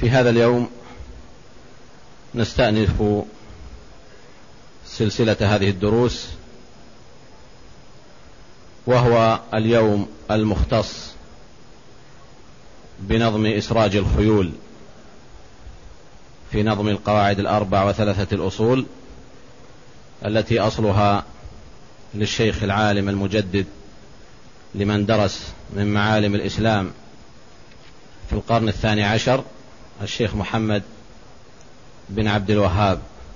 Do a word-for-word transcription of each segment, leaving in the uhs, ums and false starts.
في هذا اليوم نستأنف سلسلة هذه الدروس، وهو اليوم المختص بنظم إسراج الخيول في نظم القواعد الأربع وثلاثة الأصول التي أصلها للشيخ العالم المجدد لمن درس من معالم الإسلام في القرن الثاني عشر، الشيخ محمد بن عبد الوهاب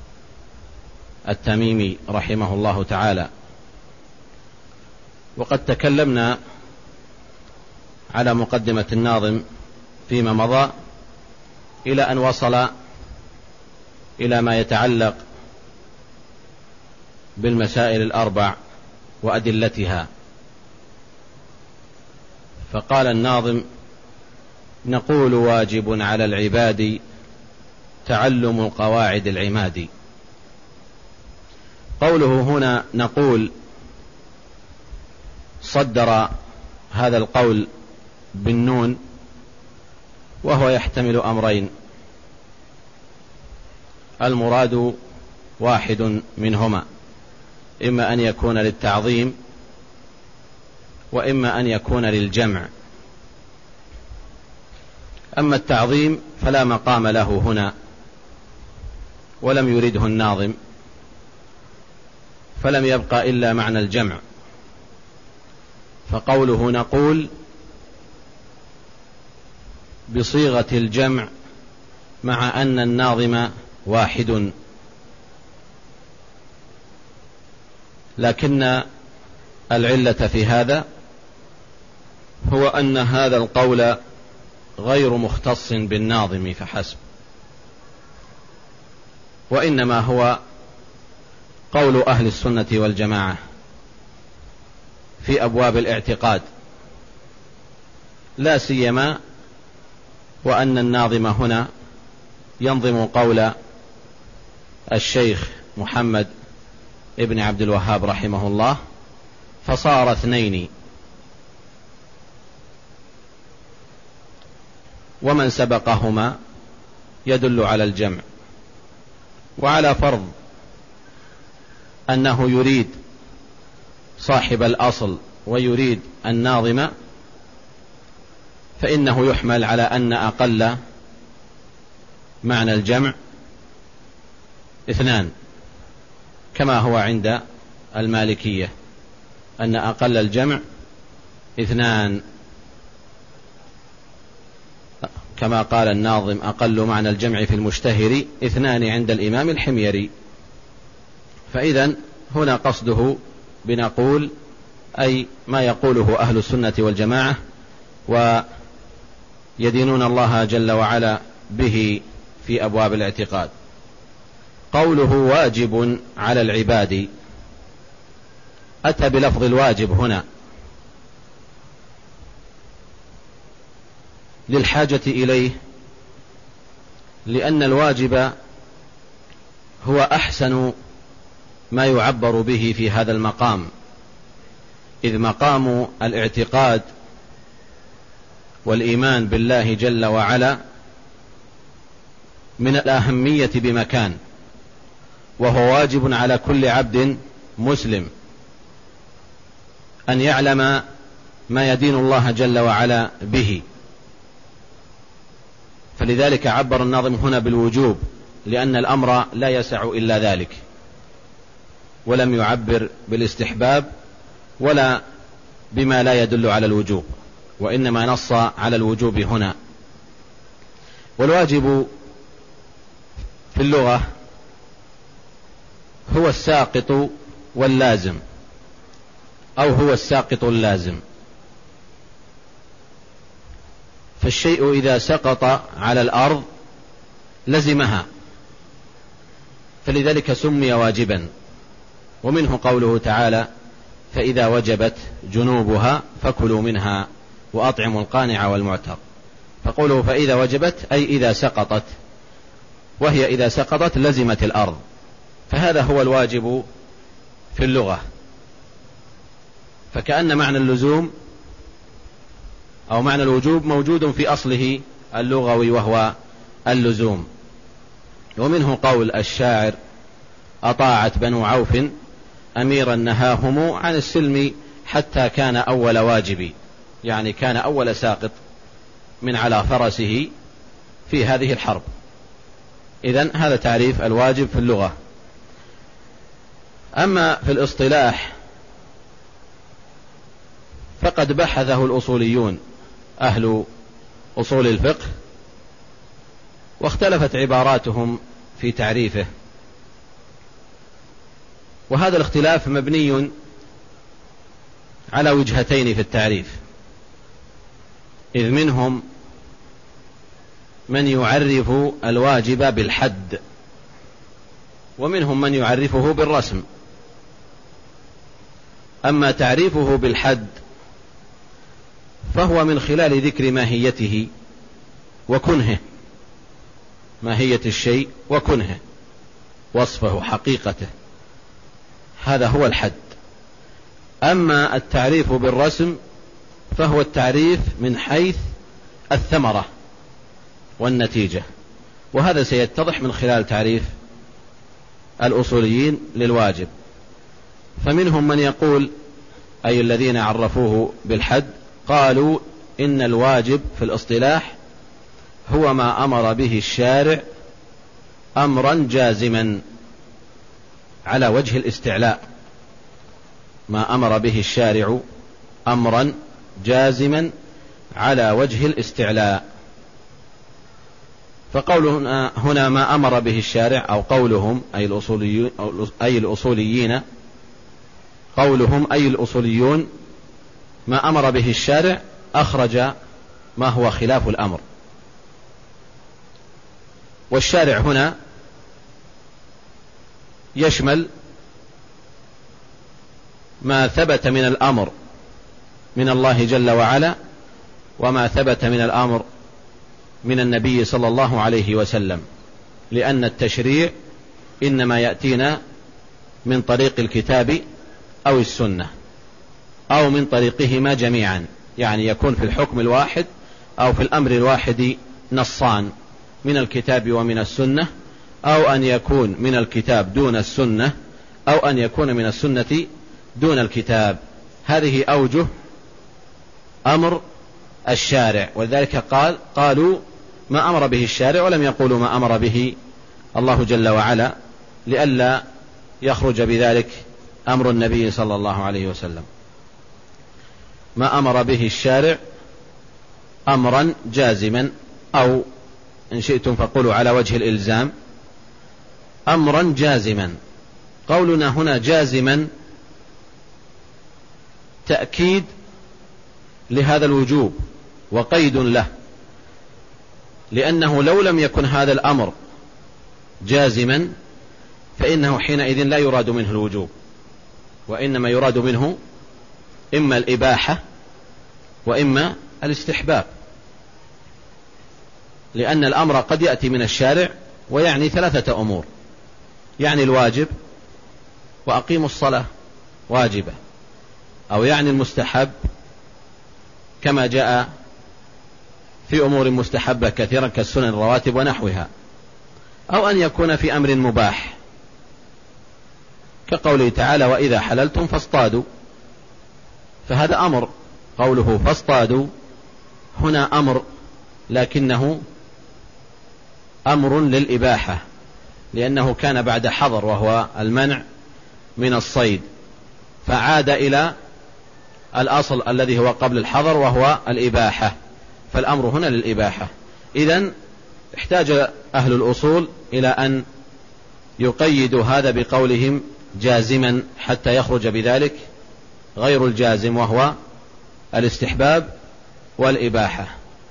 التميمي رحمه الله تعالى. وقد تكلمنا على مقدمة الناظم فيما مضى إلى أن وصل إلى ما يتعلق بالمسائل الأربع وأدلتها، فقال الناظم: نقول واجب على العباد تعلم قواعد العماد. قوله هنا نقول صدر هذا القول بالنون، وهو يحتمل أمرين: المراد واحد منهما، إما أن يكون للتعظيم وإما أن يكون للجمع. أما التعظيم فلا مقام له هنا ولم يرده الناظم، فلم يبقى إلا معنى الجمع، فقوله نقول بصيغة الجمع مع أن الناظم واحد، لكن العلة في هذا هو أن هذا القول غير مختص بالناظم فحسب، وإنما هو قول أهل السنة والجماعة في أبواب الاعتقاد، لا سيما وأن الناظم هنا ينظم قول الشيخ محمد ابن عبد الوهاب رحمه الله، فصار اثنين، ومن سبقهما يدل على الجمع. وعلى فرض أنه يريد صاحب الأصل ويريد الناظم، فإنه يحمل على أن أقل معنى الجمع اثنان، كما هو عند المالكية أن أقل الجمع اثنان، كما قال الناظم: أقل معنى الجمع في المشتهر اثنان عند الإمام الحميري. فإذن هنا قصده بنقول أي ما يقوله أهل السنة والجماعة ويدينون الله جل وعلا به في أبواب الاعتقاد. قوله واجب على العباد أتى بلفظ الواجب هنا للحاجة إليه، لأن الواجب هو أحسن ما يعبر به في هذا المقام، إذ مقام الاعتقاد والإيمان بالله جل وعلا من الأهمية بمكان، وهو واجب على كل عبد مسلم أن يعلم ما يدين الله جل وعلا به. فلذلك عبر الناظم هنا بالوجوب، لأن الأمر لا يسع إلا ذلك، ولم يعبر بالاستحباب ولا بما لا يدل على الوجوب، وإنما نص على الوجوب هنا. والواجب في اللغة هو الساقط واللازم، أو هو الساقط اللازم. فالشيء إذا سقط على الأرض لزمها، فلذلك سمي واجبا. ومنه قوله تعالى: فإذا وجبت جنوبها فكلوا منها وأطعموا القانع والمعتر. فقوله فإذا وجبت أي إذا سقطت، وهي إذا سقطت لزمت الأرض، فهذا هو الواجب في اللغة. فكأن معنى اللزوم أو معنى الوجوب موجود في أصله اللغوي، وهو اللزوم. ومنه قول الشاعر: أطاعت بنو عوف أميرا نهاهم عن السلم حتى كان أول واجب، يعني كان أول ساقط من على فرسه في هذه الحرب. إذن هذا تعريف الواجب في اللغة. أما في الاصطلاح فقد بحثه الأصوليون أهل أصول الفقه، واختلفت عباراتهم في تعريفه، وهذا الاختلاف مبني على وجهتين في التعريف، إذ منهم من يعرف الواجب بالحد، ومنهم من يعرفه بالرسم. أما تعريفه بالحد فهو من خلال ذكر ماهيته وكنهه، ماهية الشيء وكنهه، وصفه حقيقته، هذا هو الحد. أما التعريف بالرسم فهو التعريف من حيث الثمرة والنتيجة، وهذا سيتضح من خلال تعريف الأصوليين للواجب. فمنهم من يقول، أي الذين عرفوه بالحد، قالوا إن الواجب في الاصطلاح هو ما أمر به الشارع أمرا جازما على وجه الاستعلاء، ما أمر به الشارع أمرا جازما على وجه الاستعلاء. فقولنا هنا ما أمر به الشارع، أو قولهم أي الأصوليون, أي الأصوليين قولهم أي الأصوليون ما أمر به الشارع أخرج ما هو خلاف الأمر. والشارع هنا يشمل ما ثبت من الأمر من الله جل وعلا، وما ثبت من الأمر من النبي صلى الله عليه وسلم، لأن التشريع إنما يأتينا من طريق الكتاب أو السنة، أو من طريقهما جميعا، يعني يكون في الحكم الواحد أو في الأمر الواحد نصان من الكتاب ومن السنة، أو أن يكون من الكتاب دون السنة، أو أن يكون من السنة دون الكتاب. هذه أوجه أمر الشارع، ولذلك قال قالوا ما أمر به الشارع، ولم يقولوا ما أمر به الله جل وعلا، لئلا يخرج بذلك أمر النبي صلى الله عليه وسلم. ما أمر به الشارع أمرا جازما، أو إن شئتم فقولوا على وجه الإلزام أمرا جازما. قولنا هنا جازما تأكيد لهذا الوجوب وقيد له، لأنه لو لم يكن هذا الأمر جازما فإنه حينئذ لا يراد منه الوجوب، وإنما يراد منه إما الإباحة وإما الاستحباب، لأن الأمر قد يأتي من الشارع ويعني ثلاثة أمور، يعني الواجب وأقيموا الصلاة واجبة، أو يعني المستحب كما جاء في أمور مستحبة كثيرا كالسنن الرواتب ونحوها، أو أن يكون في أمر مباح كقوله تعالى وإذا حللتم فاصطادوا، فهذا أمر. قوله فاصطادوا هنا أمر، لكنه أمر للإباحة، لأنه كان بعد حظر وهو المنع من الصيد، فعاد إلى الأصل الذي هو قبل الحظر وهو الإباحة، فالأمر هنا للإباحة. إذن احتاج أهل الأصول إلى أن يقيدوا هذا بقولهم جازما حتى يخرج بذلك غير الجازم وهو الاستحباب والإباحة.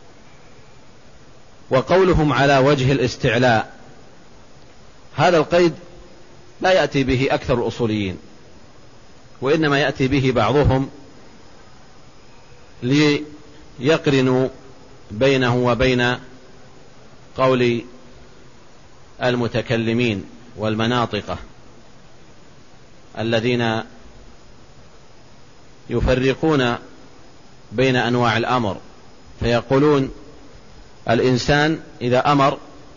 وقولهم على وجه الاستعلاء، هذا القيد لا يأتي به أكثر الأصوليين، وإنما يأتي به بعضهم ليقرنوا بينه وبين قول المتكلمين والمناطقة الذين يفرقون بين أنواع الأمر، فيقولون الإنسان إذا أمر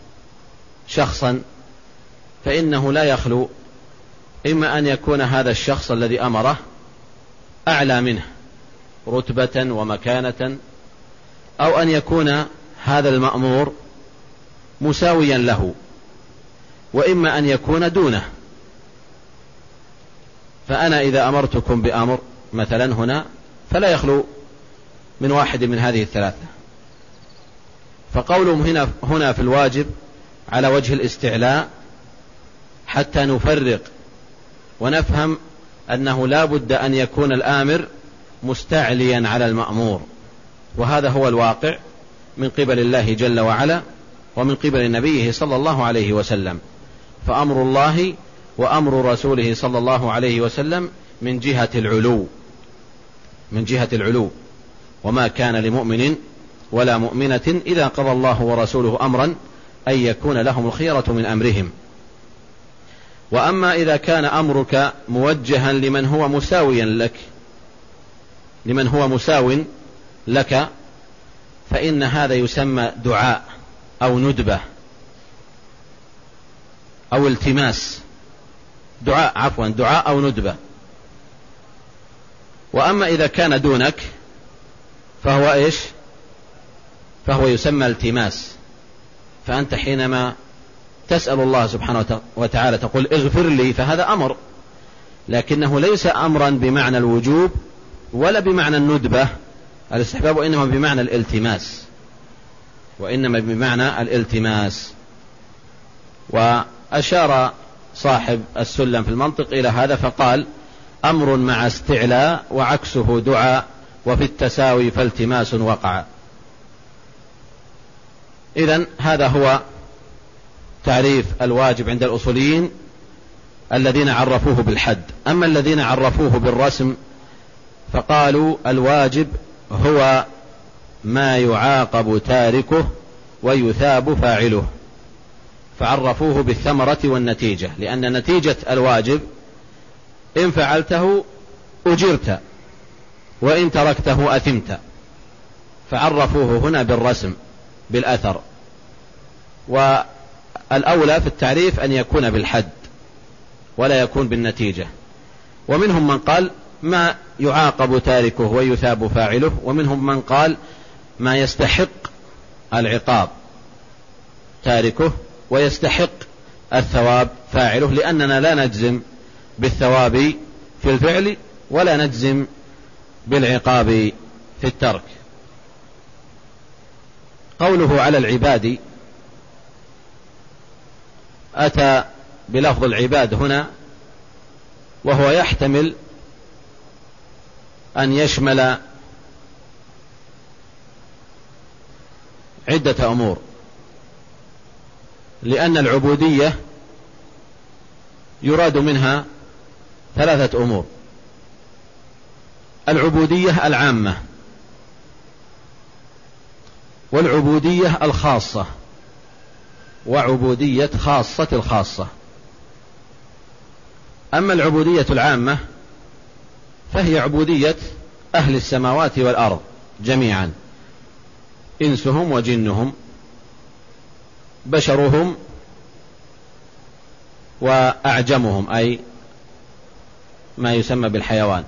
شخصا فإنه لا يخلو إما أن يكون هذا الشخص الذي أمره أعلى منه رتبة ومكانة، أو أن يكون هذا المأمور مساويا له، وإما أن يكون دونه. فأنا إذا أمرتكم بأمر مثلا هنا فلا يخلو من واحد من هذه الثلاثة. فقولهم هنا, هنا في الواجب على وجه الاستعلاء حتى نفرق ونفهم أنه لا بد أن يكون الآمر مستعليا على المأمور، وهذا هو الواقع من قبل الله جل وعلا ومن قبل نبيه صلى الله عليه وسلم. فأمر الله وأمر رسوله صلى الله عليه وسلم من جهة العلو، من جهة العلو. وما كان لمؤمن ولا مؤمنة إذا قضى الله ورسوله أمرا أن يكون لهم الخيرة من أمرهم. وأما إذا كان أمرك موجها لمن هو مساويا لك لمن هو مساو لك فإن هذا يسمى دعاء أو ندبة أو التماس، دعاء عفوا دعاء أو ندبة. وأما إذا كان دونك فهو إيش؟ فهو يسمى التماس. فأنت حينما تسأل الله سبحانه وتعالى تقول اغفر لي، فهذا أمر، لكنه ليس أمرا بمعنى الوجوب ولا بمعنى الندبة الاستحباب، وإنما بمعنى الالتماس، وإنما بمعنى الالتماس. وأشار صاحب السلم في المنطق إلى هذا فقال أمر مع استعلاء وعكسه دعاء، وفي التساوي فالتماس وقع. إذن هذا هو تعريف الواجب عند الأصوليين الذين عرفوه بالحد. أما الذين عرفوه بالرسم فقالوا الواجب هو ما يعاقب تاركه ويثاب فاعله، فعرفوه بالثمرة والنتيجة، لأن نتيجة الواجب إن فعلته أجرت وإن تركته أثمت، فعرفوه هنا بالرسم بالأثر. والأولى في التعريف أن يكون بالحد ولا يكون بالنتيجة. ومنهم من قال ما يعاقب تاركه ويثاب فاعله، ومنهم من قال ما يستحق العقاب تاركه ويستحق الثواب فاعله، لأننا لا نجزم بالثواب في الفعل ولا نجزم بالعقاب في الترك. قوله على العباد أتى بلفظ العباد هنا، وهو يحتمل أن يشمل عدة أمور، لأن العبودية يراد منها ثلاثة أمور: العبودية العامة، والعبودية الخاصة، وعبودية خاصة الخاصة. أما العبودية العامة فهي عبودية أهل السماوات والأرض جميعا، إنسهم وجنهم، بشرهم وأعجمهم، أي ما يسمى بالحيوان.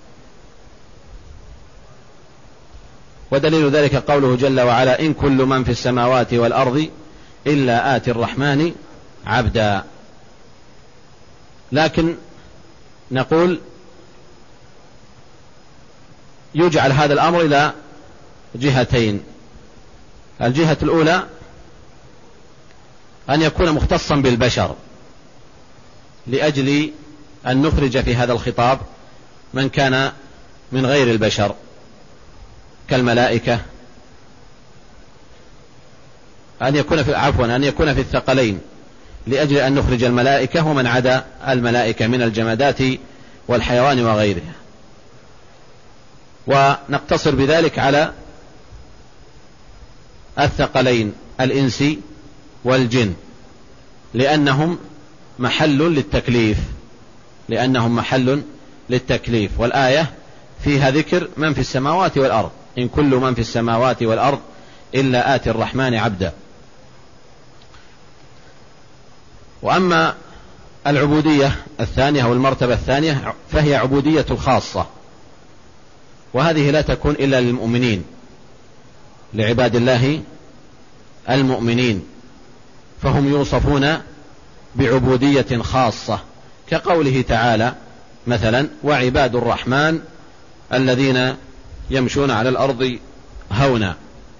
ودليل ذلك قوله جل وعلا إن كل من في السماوات والأرض إلا آتي الرحمن عبدا. لكن نقول يجعل هذا الأمر إلى جهتين: الجهة الأولى أن يكون مختصا بالبشر، لأجل أن نخرج في هذا الخطاب من كان من غير البشر كالملائكة، أن يكون في عفوا أن يكون في الثقلين، لأجل أن نخرج الملائكة ومن عدا الملائكة من الجمادات والحيوان وغيرها، ونقتصر بذلك على الثقلين الإنس والجن، لأنهم محل للتكليف لأنهم محل للتكليف. والآية فيها ذكر من في السماوات والأرض، إن كل من في السماوات والأرض إلا آتي الرحمن عبدا. وأما العبودية الثانية أو المرتبة الثانية فهي عبودية الخاصة، وهذه لا تكون إلا للمؤمنين، لعباد الله المؤمنين، فهم يوصفون بعبودية خاصة، كقوله تعالى مثلا: وعباد الرحمن الذين يمشون على الأرض هونا.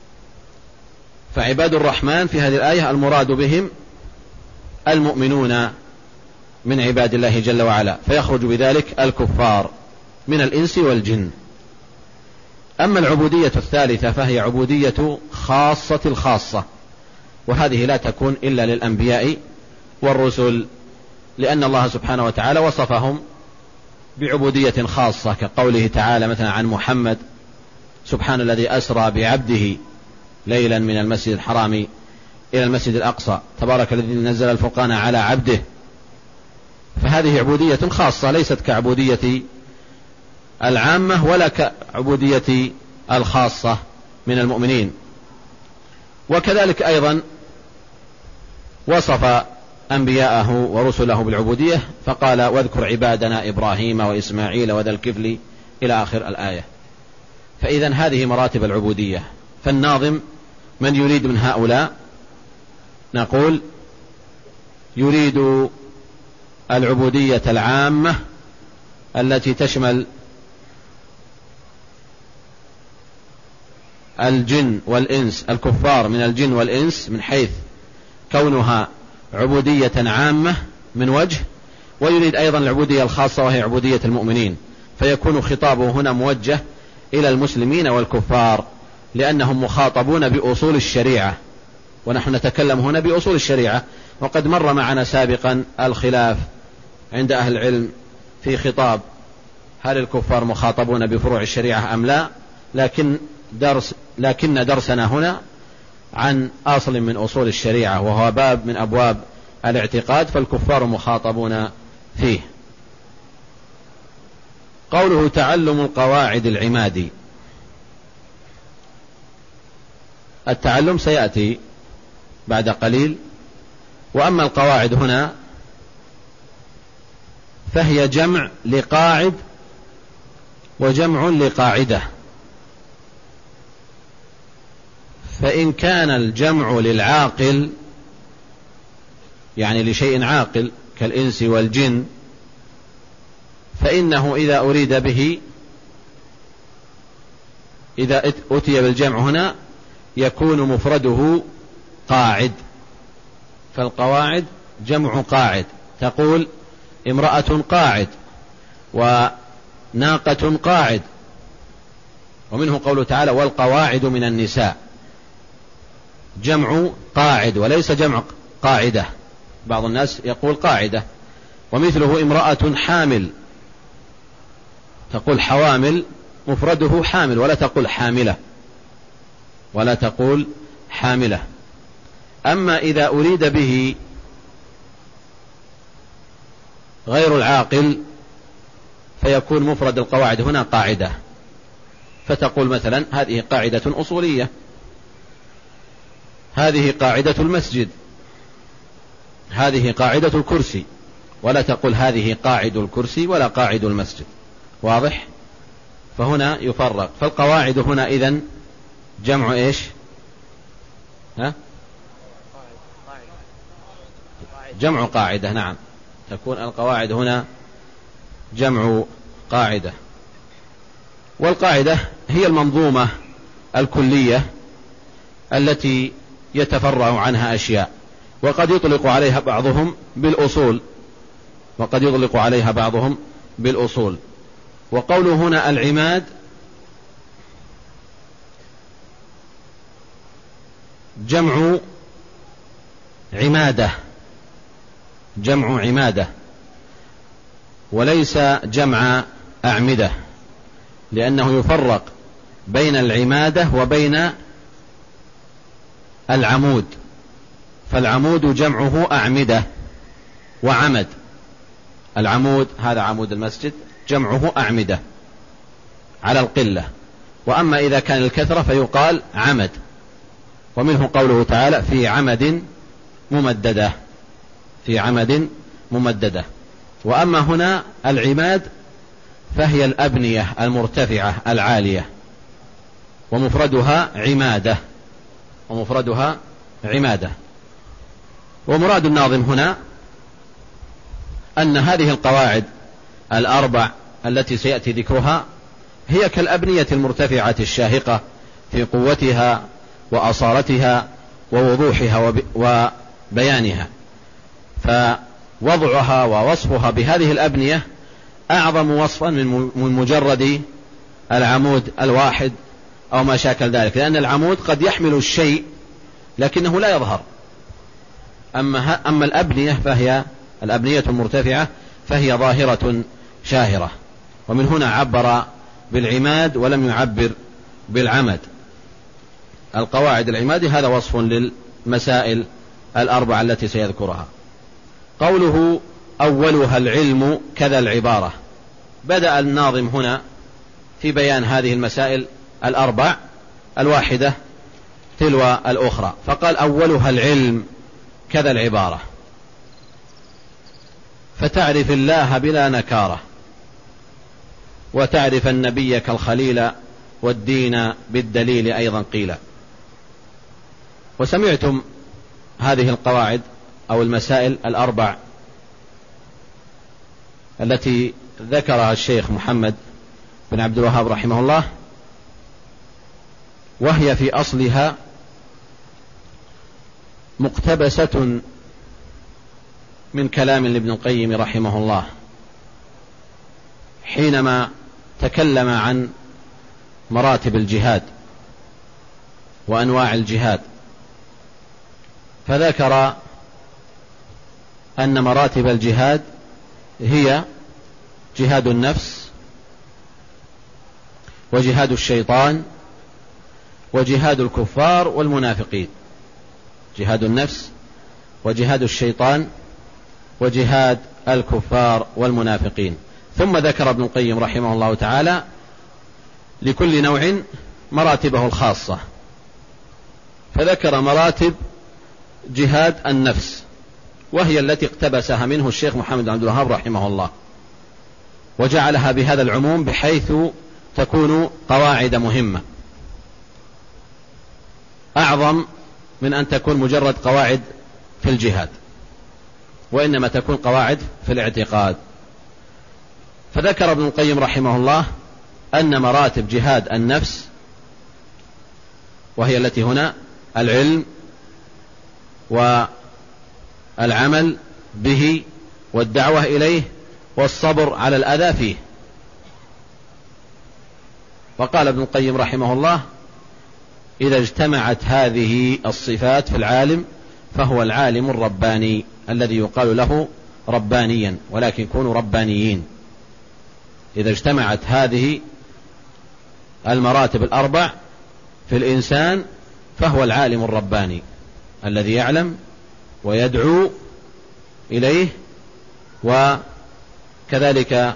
فعباد الرحمن في هذه الآية المراد بهم المؤمنون من عباد الله جل وعلا، فيخرج بذلك الكفار من الإنس والجن. أما العبودية الثالثة فهي عبودية خاصة الخاصة، وهذه لا تكون إلا للأنبياء والرسل، لأن الله سبحانه وتعالى وصفهم بعبودية خاصة، كقوله تعالى مثلا عن محمد: سبحان الذي أسرى بعبده ليلا من المسجد الحرام إلى المسجد الأقصى، تبارك الذي نزل الفرقان على عبده. فهذه عبودية خاصة ليست كعبودية العامة ولا كعبودية الخاصة من المؤمنين. وكذلك أيضا وصف أنبياءه ورسله بالعبودية، فقال: واذكر عبادنا إبراهيم وإسماعيل وذا الكفل إلى آخر الآية. فإذا هذه مراتب العبودية. فالناظم من يريد من هؤلاء؟ نقول: يريد العبودية العامة التي تشمل الجن والإنس، الكفار من الجن والإنس، من حيث كونها عبودية عامة من وجه، ويريد أيضا العبودية الخاصة وهي عبودية المؤمنين، فيكون خطابه هنا موجه إلى المسلمين والكفار، لأنهم مخاطبون بأصول الشريعة، ونحن نتكلم هنا بأصول الشريعة. وقد مر معنا سابقا الخلاف عند أهل العلم في خطاب هل الكفار مخاطبون بفروع الشريعة أم لا، لكن درس لكن درسنا هنا عن أصل من أصول الشريعة، وهو باب من أبواب الاعتقاد، فالكفار مخاطبون فيه. قوله: تعلم القواعد العمادي. التعلم سيأتي بعد قليل. وأما القواعد هنا فهي جمع لقاعد وجمع لقاعدة، فإن كان الجمع للعاقل يعني لشيء عاقل كالإنس والجن، فإنه إذا أريد به إذا أتي بالجمع هنا يكون مفرده قاعد. فالقواعد جمع قاعد، تقول امرأة قاعد وناقة قاعد. ومنه قوله تعالى: والقواعد من النساء، جمع قاعد وليس جمع قاعدة. بعض الناس يقول قاعدة. ومثله امرأة حامل، تقول حوامل، مفرده حامل، ولا تقول حاملة ولا تقول حاملة. أما إذا أريد به غير العاقل فيكون مفرد القواعد هنا قاعدة، فتقول مثلا: هذه قاعدة أصولية، هذه قاعدة المسجد، هذه قاعدة الكرسي، ولا تقول هذه قاعد الكرسي ولا قاعد المسجد. واضح؟ فهنا يفرق. فالقواعد هنا إذن جمع إيش؟ ها؟ جمع قاعدة. نعم، تكون القواعد هنا جمع قاعدة. والقاعدة هي المنظومة الكلية التي يتفرع عنها أشياء، وقد يطلق عليها بعضهم بالأصول وقد يطلق عليها بعضهم بالأصول. وقوله هنا العماد جمع عمادة، جمع عمادة وليس جمع أعمدة، لأنه يفرق بين العمادة وبين العمود. فالعمود جمعه أعمدة وعمد. العمود هذا عمود المسجد جمعه أعمدة على القلة، وأما إذا كان الكثرة فيقال عمد. ومنه قوله تعالى: في عمد ممددة. في عمد ممددة. وأما هنا العماد فهي الأبنية المرتفعة العالية، ومفردها عمادة ومفردها عمادة. ومراد الناظم هنا أن هذه القواعد الأربع التي سيأتي ذكرها هي كالأبنية المرتفعة الشاهقة في قوتها وأصالتها ووضوحها وبيانها، فوضعها ووصفها بهذه الأبنية أعظم وصفا من مجرد العمود الواحد أو ما شاكل ذلك، لأن العمود قد يحمل الشيء لكنه لا يظهر. أما, أما الأبنية فهي الأبنية المرتفعة فهي ظاهرة شاهرة، ومن هنا عبر بالعماد ولم يعبر بالعمد. القواعد العماد هذا وصف للمسائل الأربعة التي سيذكرها. قوله أولها العلم كذا العبارة، بدأ الناظم هنا في بيان هذه المسائل الأربع الواحدة تلو الأخرى، فقال أولها العلم كذا العبارة، فتعرف الله بلا نكارة، وتعرف النبي كالخليل، والدين بالدليل أيضا قيل. وسمعتم هذه القواعد أو المسائل الأربع التي ذكرها الشيخ محمد بن عبد الوهاب رحمه الله، وهي في أصلها مقتبسة من كلام لابن القيم رحمه الله حينما تكلم عن مراتب الجهاد وأنواع الجهاد، فذكر أن مراتب الجهاد هي جهاد النفس، وجهاد الشيطان، وجهاد الكفار والمنافقين. جهاد النفس وجهاد الشيطان وجهاد الكفار والمنافقين. ثم ذكر ابن القيم رحمه الله تعالى لكل نوع مراتبه الخاصة، فذكر مراتب جهاد النفس، وهي التي اقتبسها منه الشيخ محمد بن عبد الوهاب رحمه الله، وجعلها بهذا العموم بحيث تكون قواعد مهمة أعظم من أن تكون مجرد قواعد في الجهاد، وإنما تكون قواعد في الاعتقاد. فذكر ابن القيم رحمه الله أن مراتب جهاد النفس، وهي التي هنا العلم والعمل به والدعوة إليه والصبر على الأذى فيه. وقال ابن القيم رحمه الله إذا اجتمعت هذه الصفات في العالم فهو العالم الرباني الذي يقال له ربانيا، ولكن كونوا ربانيين. إذا اجتمعت هذه المراتب الأربع في الإنسان فهو العالم الرباني الذي يعلم ويدعو إليه، وكذلك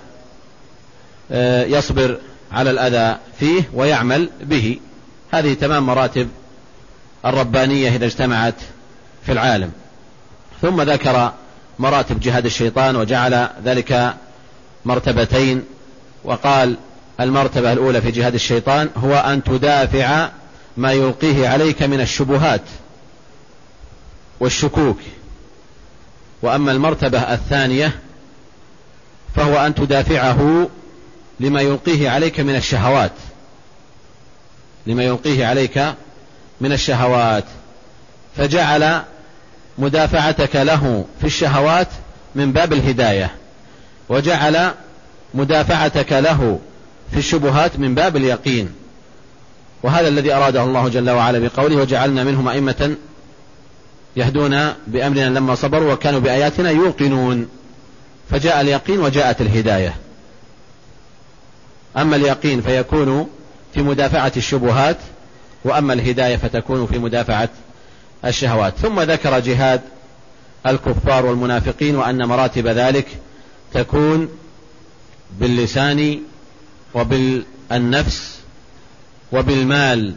يصبر على الأذى فيه ويعمل به. هذه تمام مراتب الربانية إذا اجتمعت في العالم. ثم ذكر مراتب جهاد الشيطان وجعل ذلك مرتبتين، وقال المرتبة الأولى في جهاد الشيطان هو أن تدافع ما يلقيه عليك من الشبهات والشكوك، وأما المرتبة الثانية فهو أن تدافعه لما يلقيه عليك من الشهوات لما يلقيه عليك من الشهوات فجعل مدافعتك له في الشهوات من باب الهداية، وجعل مدافعتك له في الشبهات من باب اليقين. وهذا الذي أراده الله جل وعلا بقوله وجعلنا منهم أئمة يهدون بأمرنا لما صبروا وكانوا بآياتنا يوقنون، فجاء اليقين وجاءت الهداية. أما اليقين فيكون في مدافعة الشبهات، وأما الهداية فتكون في مدافعة الشهوات. ثم ذكر جهاد الكفار والمنافقين، وأن مراتب ذلك تكون باللسان وبالنفس وبالمال،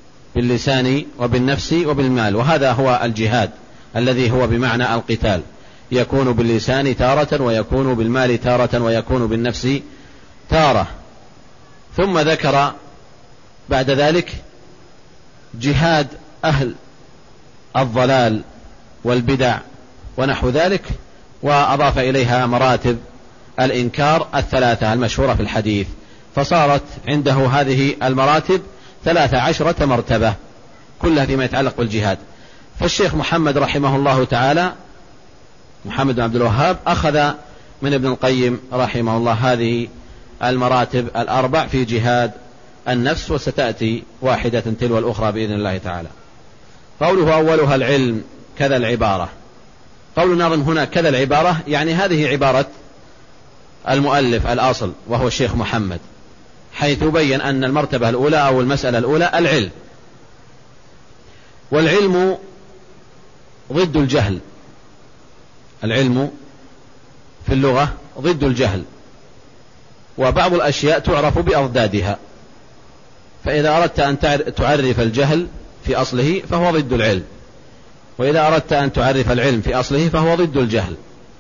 باللسان وبالنفس وبالمال، وهذا هو الجهاد الذي هو بمعنى القتال. يكون باللسان تارة، ويكون بالمال تارة، ويكون بالنفس تارة. ثم ذكر بعد ذلك جهاد أهل الضلال والبدع ونحو ذلك، وأضاف إليها مراتب الإنكار الثلاثة المشهورة في الحديث، فصارت عنده هذه المراتب ثلاث عشرة مرتبة كلها فيما يتعلق بالجهاد. فالشيخ محمد رحمه الله تعالى، محمد بن عبد الوهاب، أخذ من ابن القيم رحمه الله هذه المراتب الأربع في جهاد النفس، وستأتي واحدة تلو الأخرى بإذن الله تعالى. قوله أولها العلم كذا العبارة، قول الناظم هنا كذا العبارة يعني هذه عبارة المؤلف الأصل وهو الشيخ محمد، حيث بين أن المرتبة الأولى أو المسألة الأولى العلم، والعلم ضد الجهل. العلم في اللغة ضد الجهل، وبعض الأشياء تعرف بأضدادها، فإذا أردت أن تعرف الجهل في أصله فهو ضد العلم، وإذا أردت أن تعرف العلم في أصله فهو ضد الجهل.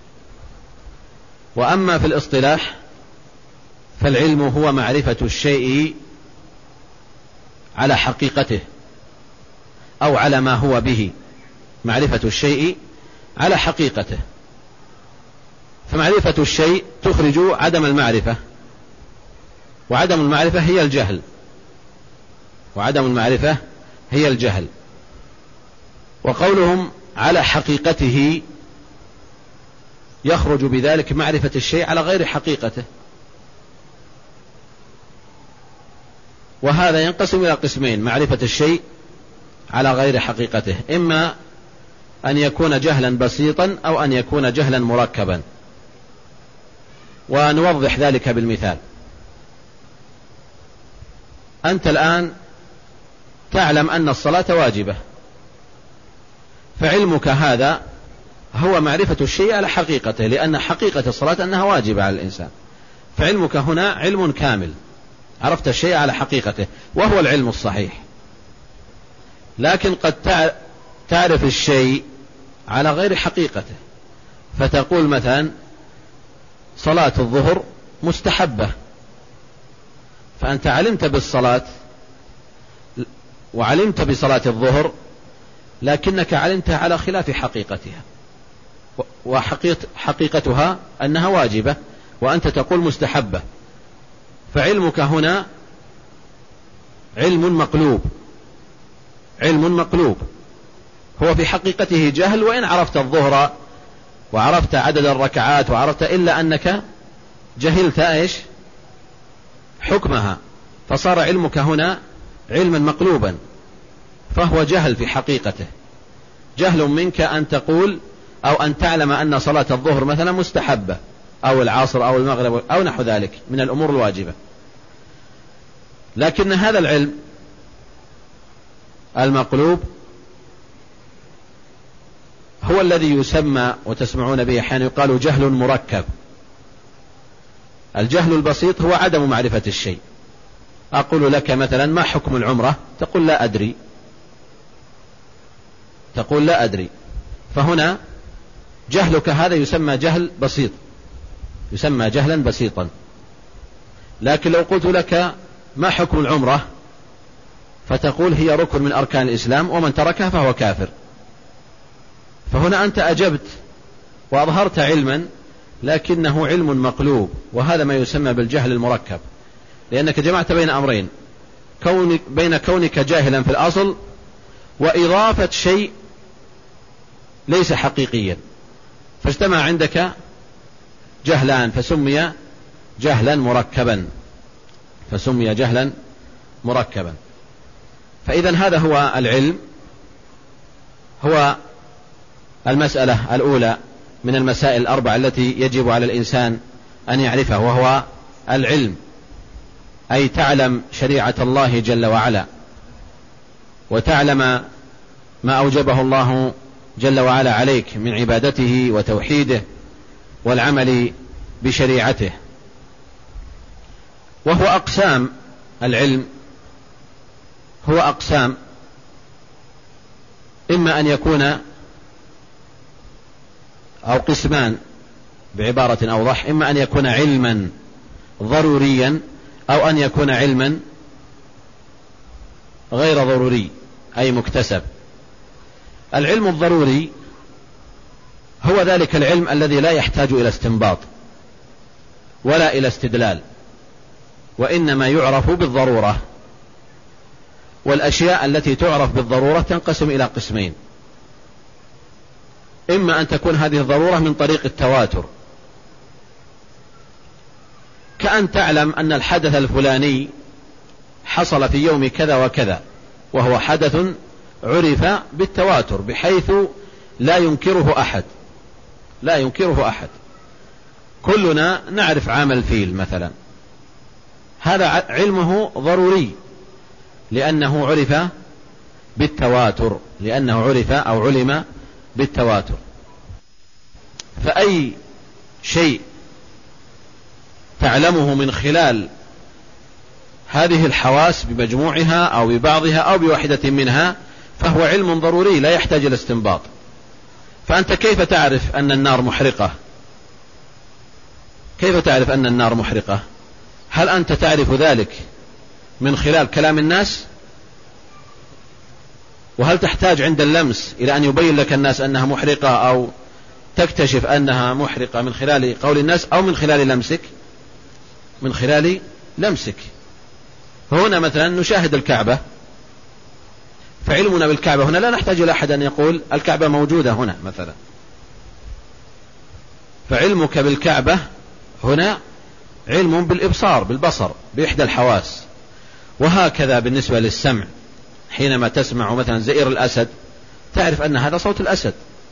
وأما في الاصطلاح فالعلم هو معرفة الشيء على حقيقته أو على ما هو به، معرفة الشيء على حقيقته. فمعرفة الشيء تخرج عدم المعرفة، وعدم المعرفة هي الجهل، وعدم المعرفة هي الجهل. وقولهم على حقيقته يخرج بذلك معرفة الشيء على غير حقيقته، وهذا ينقسم إلى قسمين: معرفة الشيء على غير حقيقته، إما أن يكون جهلا بسيطا أو أن يكون جهلا مركبا. ونوضح ذلك بالمثال. أنت الآن تعلم أن الصلاة واجبة، فعلمك هذا هو معرفة الشيء على حقيقته، لأن حقيقة الصلاة أنها واجبة على الإنسان، فعلمك هنا علم كامل، عرفت الشيء على حقيقته وهو العلم الصحيح. لكن قد تعرف الشيء على غير حقيقته، فتقول مثلا صلاة الظهر مستحبة، فأنت علمت بالصلاة وعلمت بصلاة الظهر، لكنك علمتها على خلاف حقيقتها، وحقيقتها أنها واجبة وأنت تقول مستحبة، فعلمك هنا علم مقلوب، علم مقلوب هو في حقيقته جهل، وإن عرفت الظهر وعرفت عدد الركعات وعرفت، إلا أنك جهلت إيش حكمها، فصار علمك هنا علما مقلوبا، فهو جهل في حقيقته. جهل منك أن تقول أو أن تعلم أن صلاة الظهر مثلا مستحبة، أو العصر أو المغرب أو نحو ذلك من الأمور الواجبة، لكن هذا العلم المقلوب هو الذي يسمى وتسمعون به أحيانا يقال جهل مركب. الجهل البسيط هو عدم معرفة الشيء. أقول لك مثلا ما حكم العمرة؟ تقول لا أدري، تقول لا أدري، فهنا جهلك هذا يسمى جهل بسيط، يسمى جهلا بسيطا. لكن لو قلت لك ما حكم العمرة؟ فتقول هي ركن من أركان الإسلام ومن تركها فهو كافر، فهنا أنت أجبت وأظهرت علما لكنه علم مقلوب، وهذا ما يسمى بالجهل المركب، لأنك جمعت بين أمرين: كونك بين كونك جاهلا في الأصل وإضافة شيء ليس حقيقيا، فاجتمع عندك جهلان فسمي جهلا مركبا، فسمي جهلا مركبا. فإذا هذا هو العلم، هو المسألة الأولى من المسائل الأربع التي يجب على الإنسان أن يعرفها، وهو العلم، أي تعلم شريعة الله جل وعلا، وتعلم ما أوجبه الله جل وعلا عليك من عبادته وتوحيده والعمل بشريعته. وهو أقسام، العلم هو أقسام: إما أن يكون أو قسمان بعبارة أوضح: إما أن يكون علما ضروريا أو أن يكون علما غير ضروري أي مكتسب. العلم الضروري هو ذلك العلم الذي لا يحتاج إلى استنباط ولا إلى استدلال، وإنما يعرف بالضرورة. والأشياء التي تعرف بالضرورة تنقسم إلى قسمين: إما أن تكون هذه الضرورة من طريق التواتر، كأن تعلم أن الحدث الفلاني حصل في يوم كذا وكذا، وهو حدث عرف بالتواتر بحيث لا ينكره أحد لا ينكره أحد كلنا نعرف عام الفيل مثلا، هذا علمه ضروري لأنه عرف بالتواتر لأنه عرف أو علم بالتواتر. فأي شيء تعلمه من خلال هذه الحواس بمجموعها أو ببعضها أو بواحدة منها فهو علم ضروري لا يحتاج إلى استنباط. فأنت كيف تعرف أن النار محرقة؟ كيف تعرف أن النار محرقة؟ هل أنت تعرف ذلك من خلال كلام الناس؟ وهل تحتاج عند اللمس إلى أن يبين لك الناس أنها محرقة، أو تكتشف أنها محرقة من خلال قول الناس أو من خلال لمسك؟ من خلال لمسك. هنا مثلا نشاهد الكعبة، فعلمنا بالكعبة هنا لا نحتاج إلى أحد أن يقول الكعبة موجودة هنا مثلا، فعلمك بالكعبة هنا علم بالإبصار بالبصر بإحدى الحواس. وهكذا بالنسبة للسمع، حينما تسمع مثلا زئير الأسد تعرف أن هذا صوت الأسد،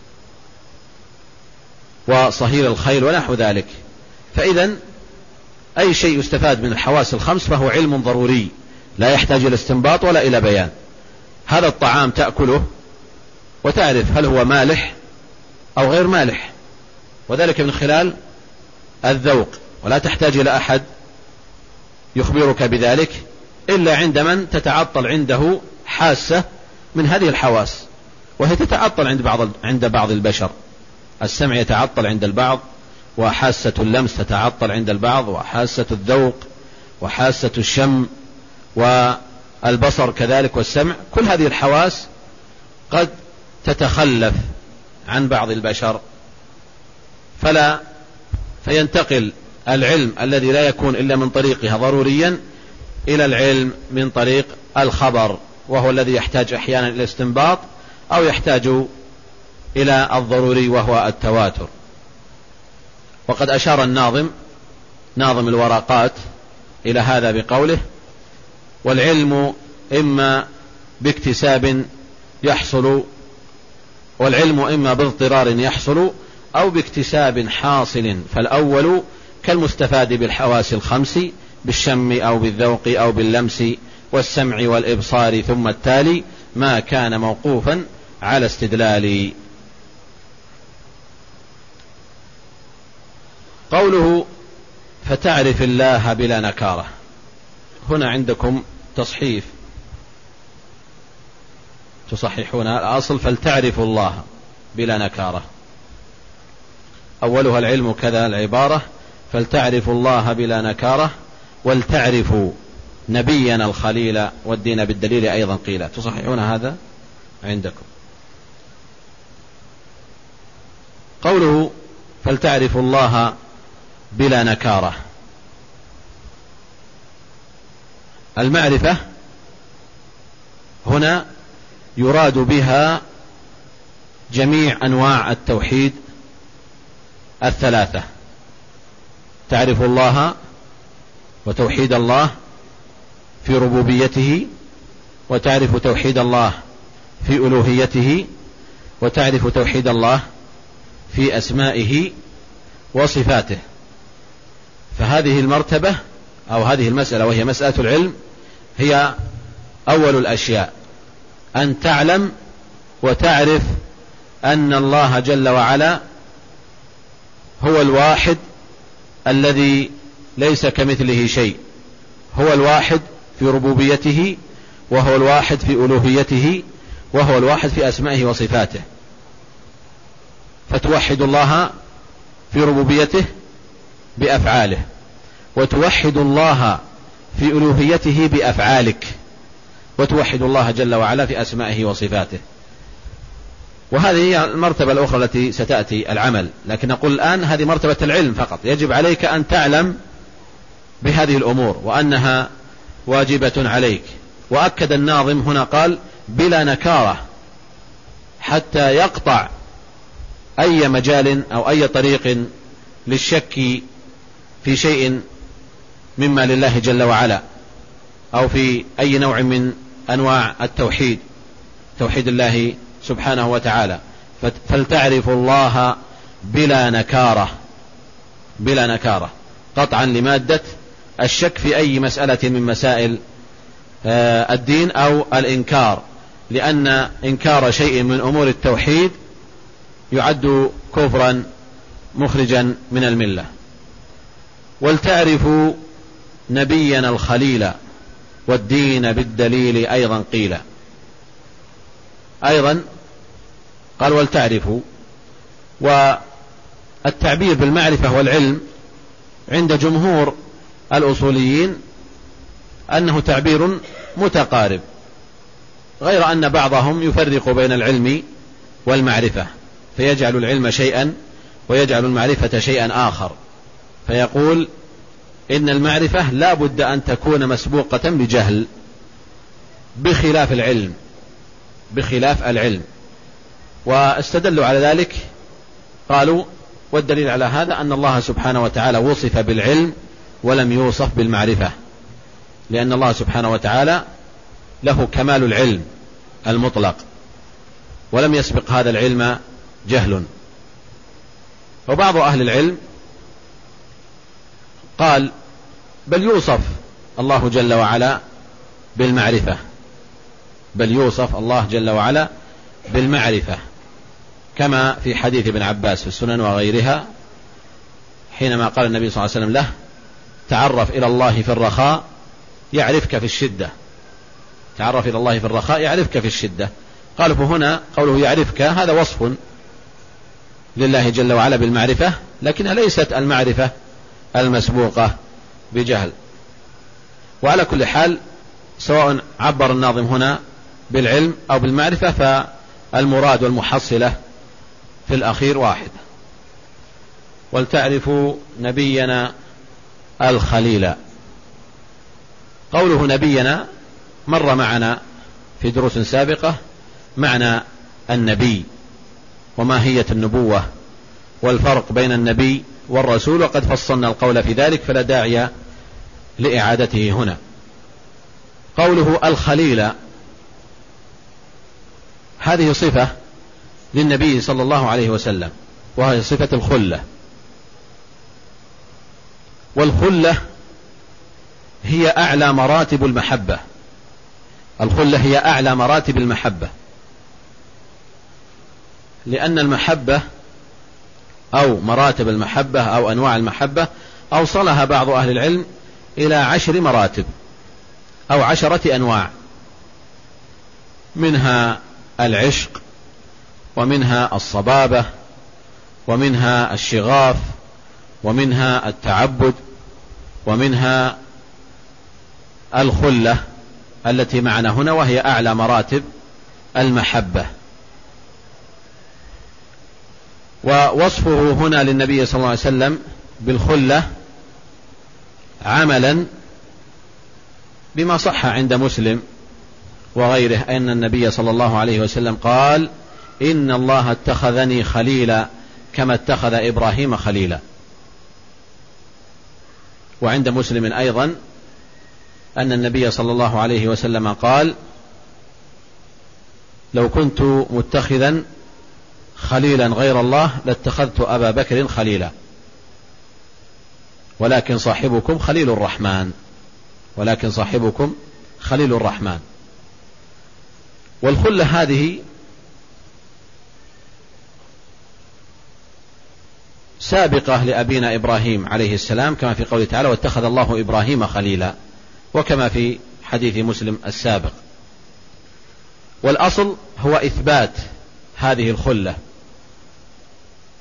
وصهيل الخيل ونحو ذلك. فإذا أي شيء يستفاد من الحواس الخمس فهو علم ضروري لا يحتاج إلى استنباط ولا إلى بيان. هذا الطعام تأكله وتعرف هل هو مالح أو غير مالح، وذلك من خلال الذوق، ولا تحتاج إلى أحد يخبرك بذلك إلا عند من تتعطل عنده حاسة من هذه الحواس، وهي تتعطل عند بعض عند بعض البشر. السمع يتعطل عند البعض، وحاسة اللمس تتعطل عند البعض، وحاسة الذوق، وحاسة الشم، والبصر كذلك، والسمع. كل هذه الحواس قد تتخلف عن بعض البشر، فلا فينتقل العلم الذي لا يكون إلا من طريقها ضروريا إلى العلم من طريق الخبر، وهو الذي يحتاج أحيانا إلى استنباط أو يحتاج إلى الضروري وهو التواتر. وقد أشار الناظم ناظم الورقات إلى هذا بقوله: والعلم إما باكتساب يحصل والعلم إما باضطرار يحصل أو باكتساب حاصل، فالأول كالمستفاد بالحواس الخمس بالشم أو بالذوق أو باللمس والسمع والإبصار، ثم التالي ما كان موقوفا على استدلال. قوله فتعرف الله بلا نكارة، هنا عندكم تصحيف تصححون الأصل فلتعرف الله بلا نكارة، أولها العلم كذا العبارة فلتعرف الله بلا نكارة ولتعرفوا نبينا الخليل والدين بالدليل أيضا قيل. تصححون هذا عندكم. قوله فلتعرف الله بلا نكارة، المعرفة هنا يراد بها جميع أنواع التوحيد الثلاثة: تعرف الله وتوحيد الله في ربوبيته، وتعرف توحيد الله في ألوهيته، وتعرف توحيد الله في أسمائه وصفاته. فهذه المرتبة أو هذه المسألة وهي مسألة العلم هي أول الأشياء، أن تعلم وتعرف أن الله جل وعلا هو الواحد الذي ليس كمثله شيء، هو الواحد في ربوبيته، وهو الواحد في ألوهيته، وهو الواحد في أسمائه وصفاته. فتوحد الله في ربوبيته بأفعاله، وتوحد الله في ألوهيته بأفعالك، وتوحد الله جل وعلا في أسمائه وصفاته. وهذه هي المرتبة الأخرى التي ستأتي العمل، لكن نقول الآن هذه مرتبة العلم فقط. يجب عليك أن تعلم بهذه الأمور وأنها واجبة عليك. وأكد الناظم هنا قال بلا نكارة، حتى يقطع أي مجال أو أي طريق للشك في شيء مما لله جل وعلا، أو في أي نوع من أنواع التوحيد، توحيد الله سبحانه وتعالى. فلتعرف الله بلا نكارة، بلا نكارة، قطعا لمادة الشك في أي مسألة من مسائل الدين أو الإنكار، لأن إنكار شيء من أمور التوحيد يعد كفرا مخرجا من الملة. ولتعرفوا نبينا الخليل والدين بالدليل أيضا قيل. أيضا قال ولتعرفوا. والتعبير بالمعرفة والعلم عند جمهور الأصوليين أنه تعبير متقارب، غير أن بعضهم يفرق بين العلم والمعرفة، فيجعل العلم شيئا ويجعل المعرفة شيئا آخر، فيقول إن المعرفة لا بد أن تكون مسبوقة بجهل، بخلاف العلم، بخلاف العلم. واستدلوا على ذلك، قالوا والدليل على هذا أن الله سبحانه وتعالى وصف بالعلم ولم يوصف بالمعرفة، لأن الله سبحانه وتعالى له كمال العلم المطلق، ولم يسبق هذا العلم جهل. وبعض أهل العلم قال بل يوصف الله جل وعلا بالمعرفة، بل يوصف الله جل وعلا بالمعرفة، كما في حديث ابن عباس في السنن وغيرها، حينما قال النبي صلى الله عليه وسلم له تعرف إلى الله في الرخاء يعرفك في الشدة، تعرف إلى الله في الرخاء يعرفك في الشدة. قالوا فهنا قوله يعرفك هذا وصف لله جل وعلا بالمعرفة، لكنها ليست المعرفة المسبوقة بجهل. وعلى كل حال سواء عبر الناظم هنا بالعلم أو بالمعرفة، فالمراد والمحصلة في الأخير واحد. ولتعرفوا نبينا الخليل. قوله نبينا مر معنا في دروس سابقة معنى النبي وماهية النبوة والفرق بين النبي والرسول، وقد فصلنا القول في ذلك فلا داعي لإعادته هنا. قوله الخليل هذه صفة للنبي صلى الله عليه وسلم، وهي صفة الخلة. والخلة هي أعلى مراتب المحبة، الخلة هي أعلى مراتب المحبة، لأن المحبة أو مراتب المحبة أو أنواع المحبة أوصلها بعض أهل العلم إلى عشر مراتب أو عشرة أنواع، منها العشق، ومنها الصبابة، ومنها الشغاف، ومنها التعبد، ومنها الخلة التي معنا هنا وهي أعلى مراتب المحبة. ووصفه هنا للنبي صلى الله عليه وسلم بالخلة عملا بما صح عند مسلم وغيره أن النبي صلى الله عليه وسلم قال إن الله اتخذني خليلا كما اتخذ إبراهيم خليلا. وعند مسلم أيضا أن النبي صلى الله عليه وسلم قال لو كنت متخذا خليلا غير الله لاتخذت أبا بكر خليلا، ولكن صاحبكم خليل الرحمن، ولكن صاحبكم خليل الرحمن. والخلة هذه سابقة لأبينا إبراهيم عليه السلام، كما في قوله تعالى واتخذ الله إبراهيم خليلا، وكما في حديث مسلم السابق. والأصل هو إثبات هذه الخلة،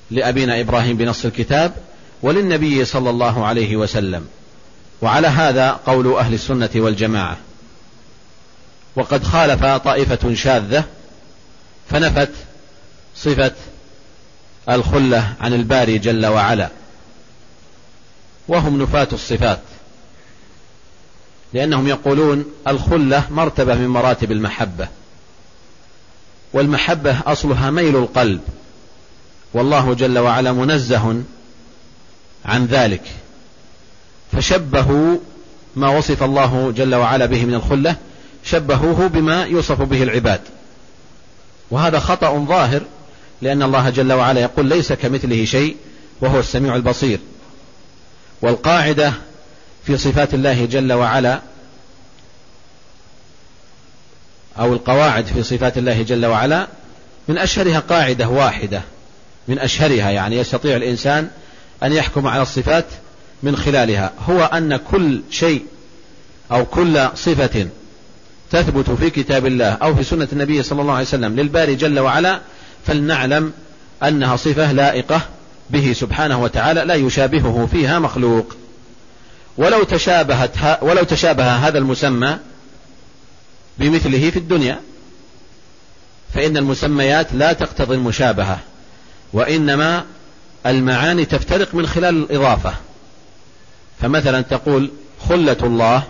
لأبينا إبراهيم بنص الكتاب وللنبي صلى الله عليه وسلم. وعلى هذا قول أهل السنة والجماعة. وقد خالف طائفة شاذة فنفت صفة الخلة عن الباري جل وعلا، وهم نفاة الصفات، لأنهم يقولون الخلة مرتبة من مراتب المحبة، والمحبة أصلها ميل القلب، والله جل وعلا منزه عن ذلك، فشبهوا ما وصف الله جل وعلا به من الخلة شبهوه بما يوصف به العباد، وهذا خطأ ظاهر، لأن الله جل وعلا يقول ليس كمثله شيء وهو السميع البصير. والقاعدة في صفات الله جل وعلا أو القواعد في صفات الله جل وعلا من أشهرها قاعدة واحدة، من أشهرها يعني يستطيع الإنسان أن يحكم على الصفات من خلالها، هو أن كل شيء أو كل صفة تثبت في كتاب الله أو في سنة النبي صلى الله عليه وسلم للباري جل وعلا فلنعلم أنها صفة لائقة به سبحانه وتعالى لا يشابهه فيها مخلوق. ولو تشابهت ولو تشابه هذا المسمى بمثله في الدنيا، فإن المسميات لا تقتضي المشابهة، وإنما المعاني تفترق من خلال الإضافة. فمثلا تقول خلة الله،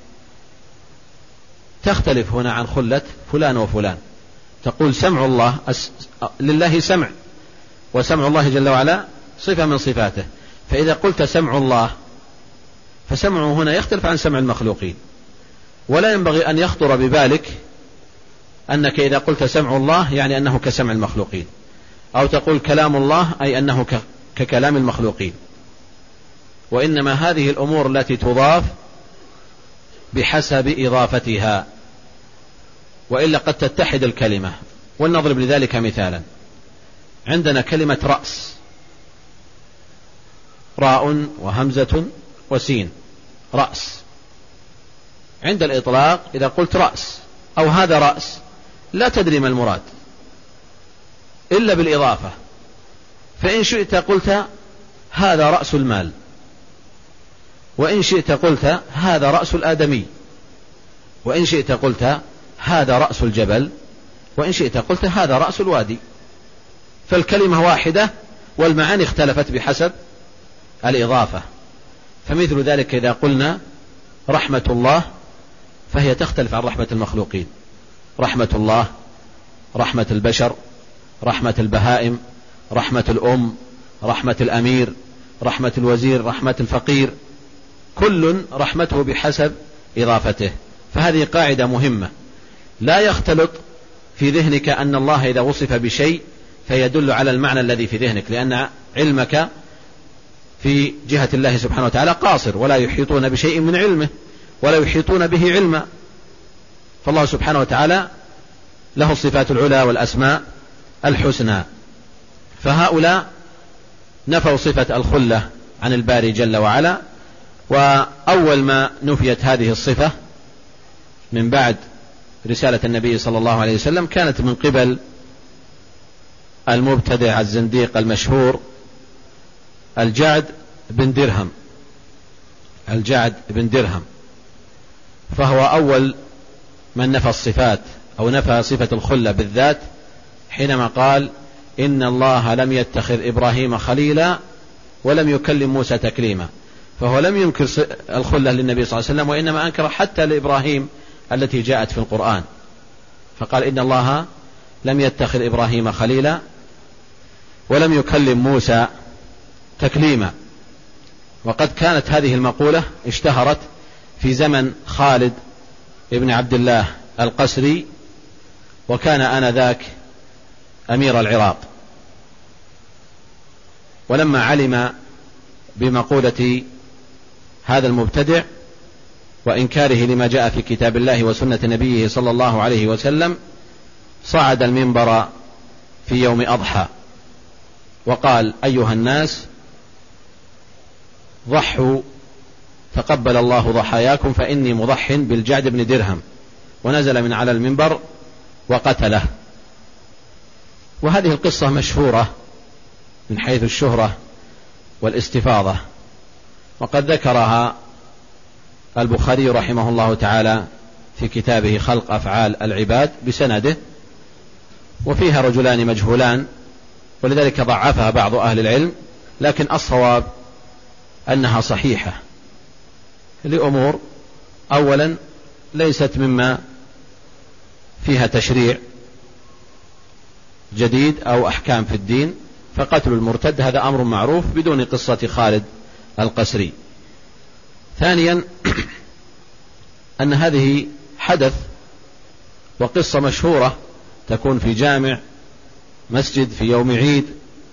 تختلف هنا عن خلة فلان وفلان. تقول سمع الله، لله سمع، وسمع الله جل وعلا صفة من صفاته، فإذا قلت سمع الله فسمعه هنا يختلف عن سمع المخلوقين، ولا ينبغي أن يخطر ببالك أنك إذا قلت سمع الله يعني أنه كسمع المخلوقين، أو تقول كلام الله أي أنه ككلام المخلوقين، وإنما هذه الأمور التي تضاف بحسب إضافتها، وإلا قد تتحد الكلمة. ولنضرب لذلك مثالا، عندنا كلمة رأس، راء وهمزة وسين، رأس. عند الإطلاق إذا قلت رأس أو هذا رأس لا تدري ما المراد إلا بالإضافة، فإن شئت قلت هذا رأس المال، وإن شئت قلت هذا رأس الآدمي، وإن شئت قلت هذا رأس الجبل، وإن شئت قلت هذا رأس الوادي، فالكلمة واحدة والمعاني اختلفت بحسب الإضافة. فمثل ذلك إذا قلنا رحمة الله فهي تختلف عن رحمة المخلوقين، رحمة الله، رحمة البشر، رحمة البهائم، رحمة الأم، رحمة الأمير، رحمة الوزير، رحمة الفقير، كل رحمته بحسب إضافته. فهذه قاعدة مهمة، لا يختلط في ذهنك أن الله إذا وصف بشيء فيدل على المعنى الذي في ذهنك، لأن علمك في جهة الله سبحانه وتعالى قاصر، ولا يحيطون بشيء من علمه ولا يحيطون به علما. فالله سبحانه وتعالى له الصفات العلى والأسماء الحسنى. فهؤلاء نفوا صفة الخلة عن الباري جل وعلا، وأول ما نفيت هذه الصفة من بعد رسالة النبي صلى الله عليه وسلم كانت من قبل المبتدع الزنديق المشهور الجعد بن درهم الجعد بن درهم فهو أول من نفى الصفات أو نفى صفة الخلة بالذات، حينما قال إن الله لم يتخذ إبراهيم خليلا ولم يكلم موسى تكليما. فهو لم ينكر الخلة للنبي صلى الله عليه وسلم، وإنما أنكر حتى لإبراهيم التي جاءت في القرآن، فقال إن الله لم يتخذ إبراهيم خليلا ولم يكلم موسى تكليما. وقد كانت هذه المقولة اشتهرت في زمن خالد ابن عبد الله القسري، وكان آنذاك أمير العراق. ولما علم بمقولة هذا المبتدع وإنكاره لما جاء في كتاب الله وسنة نبيه صلى الله عليه وسلم، صعد المنبر في يوم أضحى وقال أيها الناس ضحوا تقبل الله ضحاياكم فإني مضح بالجعد بن درهم، ونزل من على المنبر وقتله. وهذه القصة مشهورة من حيث الشهرة والاستفاضة، وقد ذكرها البخاري رحمه الله تعالى في كتابه خلق أفعال العباد بسنده، وفيها رجلان مجهولان، ولذلك ضعفها بعض أهل العلم، لكن الصواب أنها صحيحة لأمور: أولا ليست مما فيها تشريع جديد أو أحكام في الدين، فقتل المرتد هذا أمر معروف بدون قصة خالد القسري. ثانيا أن هذه حدث وقصة مشهورة تكون في جامع مسجد في يوم عيد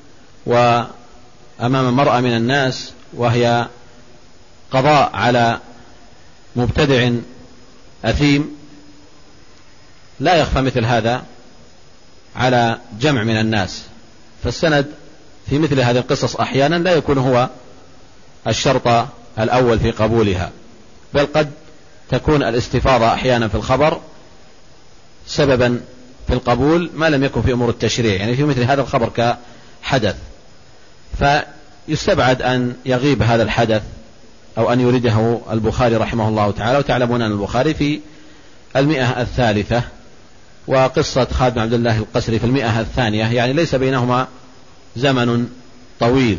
وأمام مرأة من الناس، وهي قضاء على مبتدع أثيم، لا يخفى مثل هذا على جمع من الناس، فالسند في مثل هذه القصص أحيانا لا يكون هو الشرط الأول في قبولها، بل قد تكون الاستفاضة أحيانا في الخبر سببا في القبول ما لم يكن في أمور التشريع، يعني في مثل هذا الخبر كحدث، فيستبعد أن يغيب هذا الحدث أو أن يريده البخاري رحمه الله تعالى. وتعلمون أن البخاري في المئة الثالثة، وقصة خالد بن عبد الله القسري في المئة الثانية، يعني ليس بينهما زمن طويل،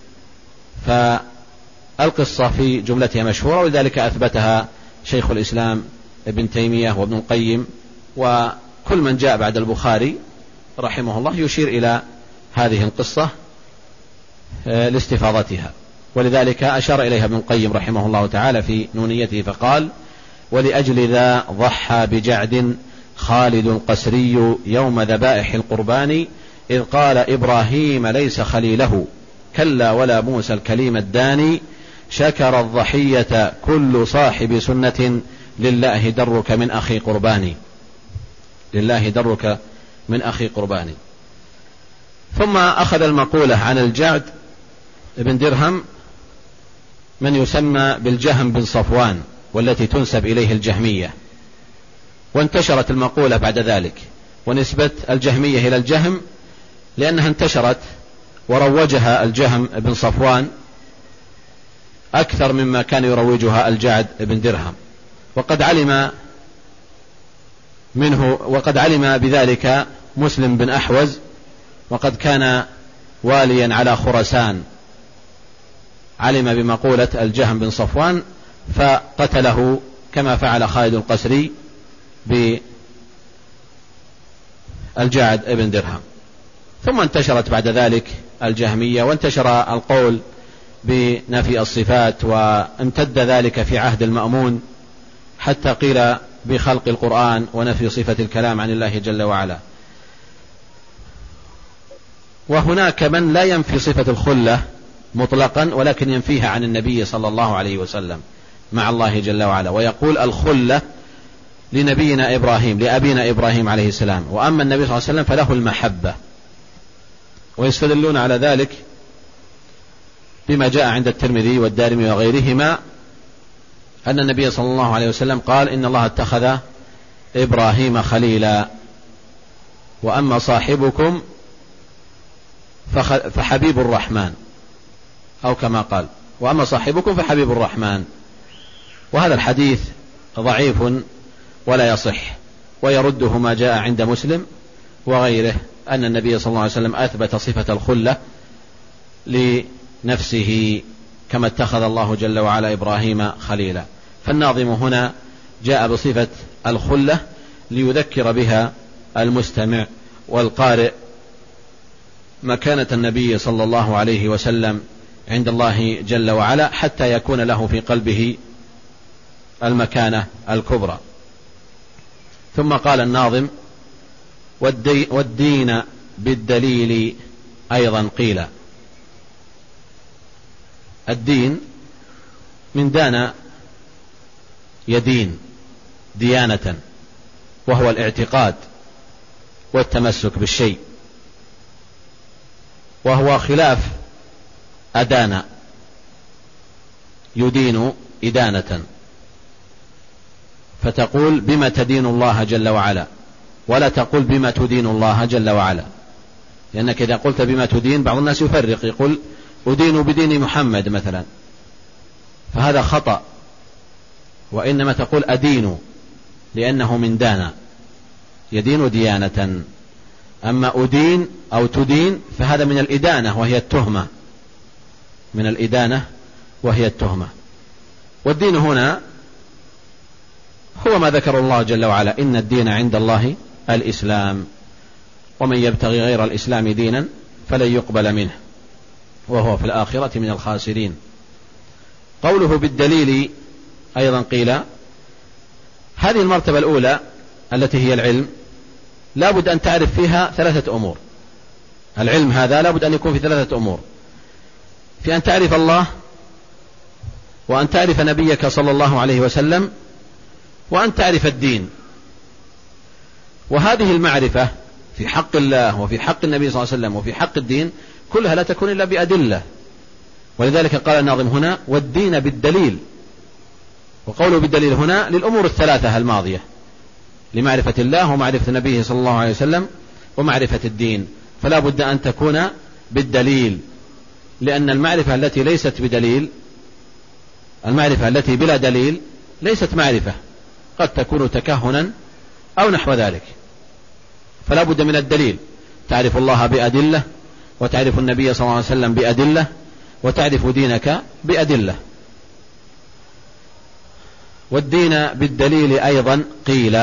فالقصة في جملتها مشهورة، ولذلك أثبتها شيخ الإسلام ابن تيمية وابن القيم وكل من جاء بعد البخاري رحمه الله يشير إلى هذه القصة لاستفاضتها، ولذلك أشار إليها ابن القيم رحمه الله تعالى في نونيته فقال: ولأجل ذا ضحى بجعد خالد القسري يوم ذبائح القربان، إذ قال إبراهيم ليس خليله كلا ولا موسى الكليم الداني، شكر الضحية كل صاحب سنة لله درك من أخي قرباني، لله درك من أخي قرباني. ثم أخذ المقولة عن الجعد بن درهم من يسمى بالجهم بن صفوان، والتي تنسب إليه الجهمية، وانتشرت المقولة بعد ذلك، ونسبة الجهمية إلى الجهم لأنها انتشرت وروجها الجهم بن صفوان أكثر مما كان يروجها الجعد بن درهم، وقد علم منه وقد علم بذلك مسلم بن أحوز، وقد كان واليا على خراسان، علم بمقولة الجهم بن صفوان فقتله كما فعل خالد القسري بالجعد بن درهم. ثم انتشرت بعد ذلك الجهمية، وانتشر القول بنفي الصفات، وامتد ذلك في عهد المأمون حتى قيل بخلق القرآن ونفي صفة الكلام عن الله جل وعلا. وهناك من لا ينفي صفة الخلة مطلقا، ولكن ينفيها عن النبي صلى الله عليه وسلم مع الله جل وعلا، ويقول الخلة لنبينا إبراهيم لأبينا إبراهيم عليه السلام، وأما النبي صلى الله عليه وسلم فله المحبة. ويستدلون على ذلك بما جاء عند الترمذي والدارمي وغيرهما أن النبي صلى الله عليه وسلم قال: إن الله اتخذ إبراهيم خليلا، وأما صاحبكم فحبيب الرحمن، أو كما قال: وأما صاحبكم فحبيب الرحمن. وهذا الحديث ضعيف ولا يصح، ويرده ما جاء عند مسلم وغيره أن النبي صلى الله عليه وسلم أثبت صفة الخلة لنفسه كما اتخذ الله جل وعلا إبراهيم خليلا. فالناظم هنا جاء بصفة الخلة ليذكر بها المستمع والقارئ مكانة النبي صلى الله عليه وسلم عند الله جل وعلا، حتى يكون له في قلبه المكانة الكبرى. ثم قال الناظم: والدي والدين بالدليل أيضا قيل. الدين من دان يدين ديانة، وهو الاعتقاد والتمسك بالشيء، وهو خلاف أدان يدين إدانة، فتقول بما تدين الله جل وعلا، ولا تقول بما تدين الله جل وعلا. لأنك إذا قلت بما تدين بعض الناس يفرق، يقول أدين بدين محمد مثلا، فهذا خطأ، وإنما تقول أدين لأنه من دان، يدين ديانة. أما أدين أو تدين فهذا من الإدانة وهي التهمة، من الإدانة وهي التهمة. والدين هنا هو ما ذكر الله جل وعلا: إن الدين عند الله الإسلام، ومن يبتغي غير الإسلام دينا فلن يقبل منه وهو في الآخرة من الخاسرين. قوله بالدليل أيضا قيل هذه المرتبة الأولى التي هي العلم لا بد أن تعرف فيها ثلاثة أمور. العلم هذا لا بد أن يكون في ثلاثة أمور: في أن تعرف الله، وأن تعرف نبيك صلى الله عليه وسلم، وأن تعرف الدين. وهذه المعرفة في حق الله وفي حق النبي صلى الله عليه وسلم وفي حق الدين كلها لا تكون إلا بأدلة. ولذلك قال الناظم هنا: والدين بالدليل. وقوله بالدليل هنا للأمور الثلاثة الماضية: لمعرفة الله ومعرفة نبيه صلى الله عليه وسلم ومعرفة الدين. فلا بد أن تكون بالدليل، لأن المعرفة التي ليست بدليل، المعرفة التي بلا دليل ليست معرفة، قد تكون تكهنا أو نحو ذلك. فلا بد من الدليل، تعرف الله بأدلة، وتعرف النبي صلى الله عليه وسلم بأدلة، وتعرف دينك بأدلة. والدين بالدليل أيضا قيل.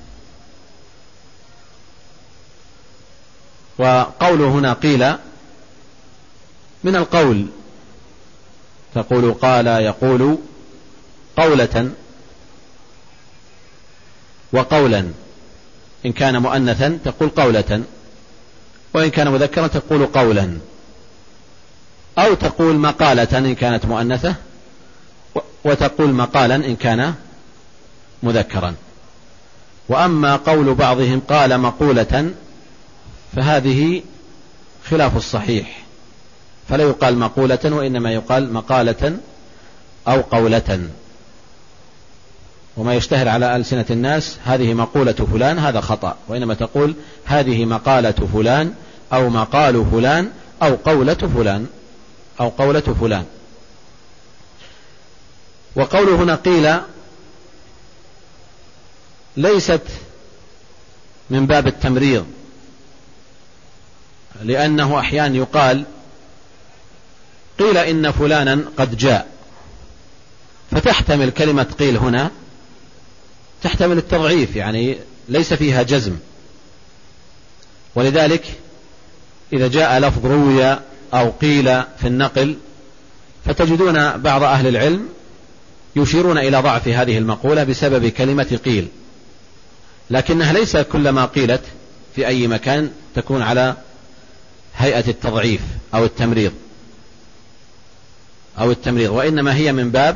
وقوله هنا قيل من القول، تقول قال يقول قولة وقولا، إن كان مؤنثا تقول قولة، وإن كان مذكرا تقول قولا، أو تقول مقالة إن كانت مؤنثة، وتقول مقالا إن كان مذكرا. وأما قول بعضهم قال مقولة فهذه خلاف الصحيح، فلا يقال مقولة وإنما يقال مقالة أو قولة. وما يشتهر على ألسنة الناس هذه مقولة فلان، هذا خطأ، وإنما تقول هذه مقالة فلان أو مقال فلان أو قولة فلان أو قولة فلان. وقوله هنا قيل ليست من باب التمريض، لأنه أحيانا يقال قيل إن فلانا قد جاء، فتحتمل كلمة قيل هنا تحتمل التضعيف، يعني ليس فيها جزم. ولذلك إذا جاء لفظ روي أو قيل في النقل فتجدون بعض أهل العلم يشيرون إلى ضعف هذه المقولة بسبب كلمة قيل، لكنها ليس كلما قيلت في أي مكان تكون على هيئة التضعيف أو التمريض أو التمريض وإنما هي من باب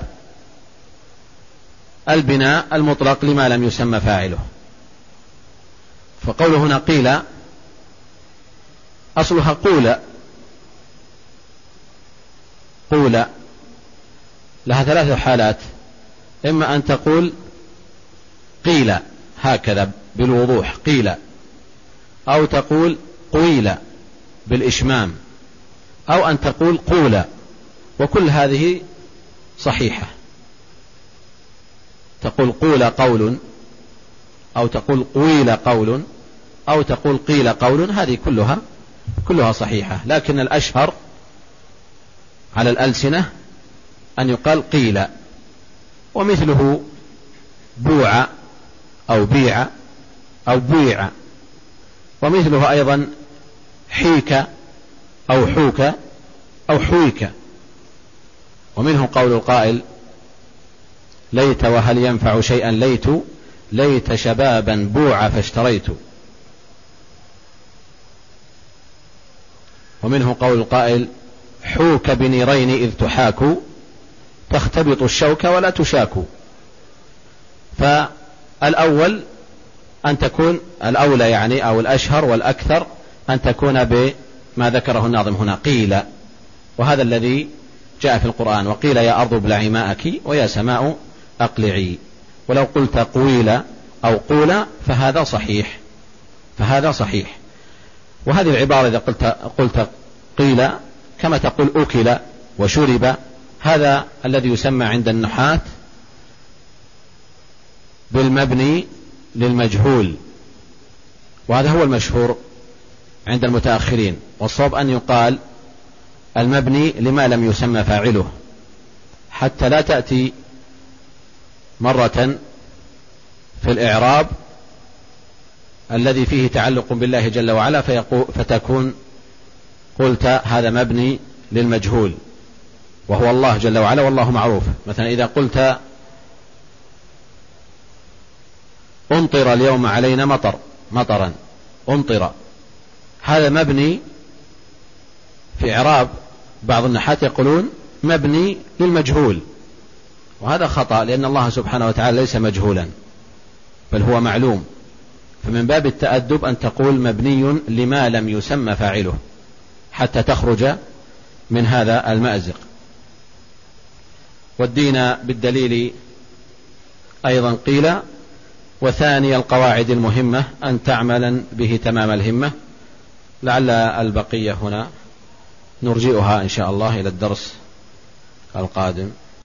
البناء المطلق لما لم يسمى فاعله. فقوله هنا قيل أصلها قول، قول لها ثلاث حالات: إما أن تقول قيل هكذا بالوضوح قيل، أو تقول قويل بالإشمام، أو أن تقول قول، وكل هذه صحيحة. تقول قول قول، أو تقول قويل قول، أو تقول قيل قول، هذه كلها كلها صحيحة، لكن الأشهر على الألسنة أن يقال قيل. ومثله بوع أو بيع أو بويع، ومثله أيضا حيك أو حوك أو حويك. ومنه قول القائل ليت وهل ينفع شيئا ليت، ليت شبابا بوع فاشتريت. ومنه قول القائل حوك بنيرين إذ تحاك، تختبط الشوك ولا تشاك. فالأول أن تكون الأولى يعني أو الأشهر والأكثر أن تكون بما ذكره الناظم هنا قيل، وهذا الذي جاء في القرآن: وقيل يا أرض ابلعي ماءك ويا سماء أقلعي. ولو قلت قويل أو قول فهذا صحيح، فهذا صحيح. وهذه العبارة إذا قلت, قلت قيل كما تقول أكل وشرب، هذا الذي يسمى عند النحاة بالمبني للمجهول، وهذا هو المشهور عند المتأخرين، والصواب أن يقال المبني لما لم يسمى فاعله، حتى لا تأتي مرة في الإعراب الذي فيه تعلق بالله جل وعلا فتكون قلت هذا مبني للمجهول وهو الله جل وعلا والله معروف. مثلا إذا قلت أمطر اليوم علينا مطر مطرا أمطر، هذا مبني في إعراب بعض النحاة يقولون مبني للمجهول، وهذا خطأ، لأن الله سبحانه وتعالى ليس مجهولا بل هو معلوم، فمن باب التأدب أن تقول مبني لما لم يسمى فاعله حتى تخرج من هذا المأزق. والدين بالدليل أيضا قيل. وثاني القواعد المهمة أن تعملا به تمام الهمة. لعل البقية هنا نرجئها إن شاء الله إلى الدرس القادم.